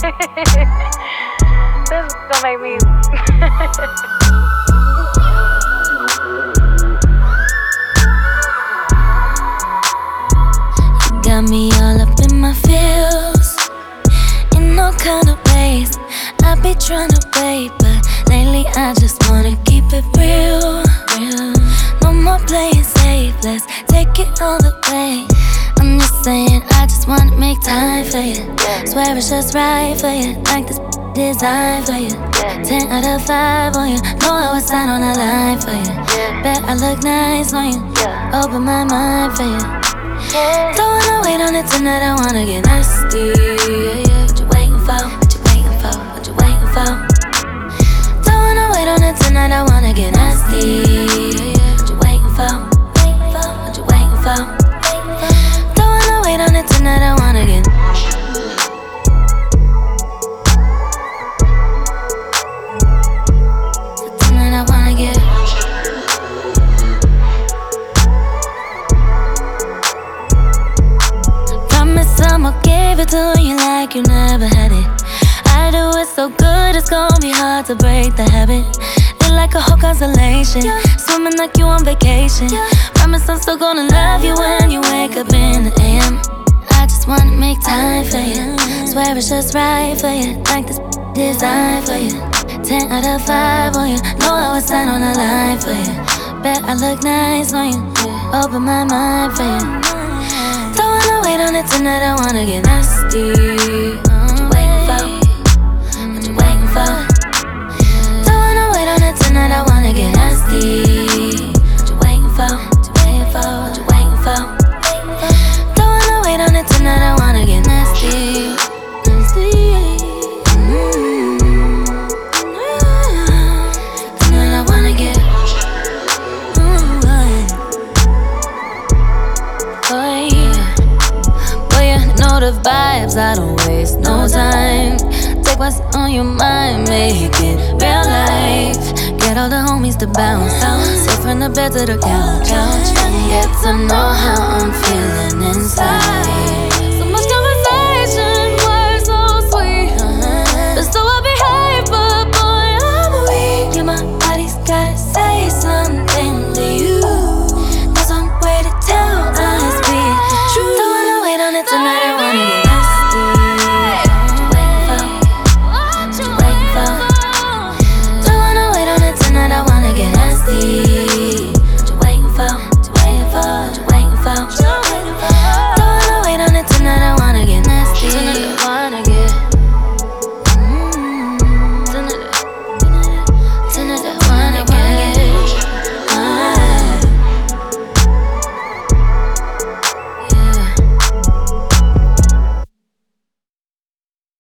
This is gonna make me. Got me all up in my feels, in all kind of ways. I be tryna wait, but lately I just wanna keep it real. No more playing safe, let's take it all the way. I'm just saying, I just wanna make time for you. Swear it's just right for you, like this designed for you. 10 out of 5 on you, know I was sign on the line for you. Bet I look nice on you, open my mind for you. Don't wanna wait on it tonight, I wanna get nasty. What you waiting for? What you waiting for? What you waiting for? Don't wanna wait on it tonight, I wanna get nasty. What you waiting for? What you waiting for? Don't wanna wait on it tonight, I wanna get. Tonight I wanna get. I'ma give it to you like you never had it. I do it so good, it's gonna be hard to break the habit. Feel like a whole constellation, swimming like you on vacation. Promise I'm still gonna love you when you wake up in the AM. I just wanna make time for you, swear it's just right for you, like this designed for you. 10 out of 5 on you, know I was sign on the line for you. Bet I look nice on you, open my mind for you. Wait on it tonight, I wanna get nasty. What you waiting for? What you waiting for? Don't wanna wait on it tonight, I wanna get nasty. What you waiting for? What you waiting for? What you waiting for? Don't wanna wait on it tonight, I wanna get nasty. Tonight I wanna get. The vibes, I don't waste no time. Take what's on your mind, make it real life. Get all the homies to bounce, sit from the bed to the couch.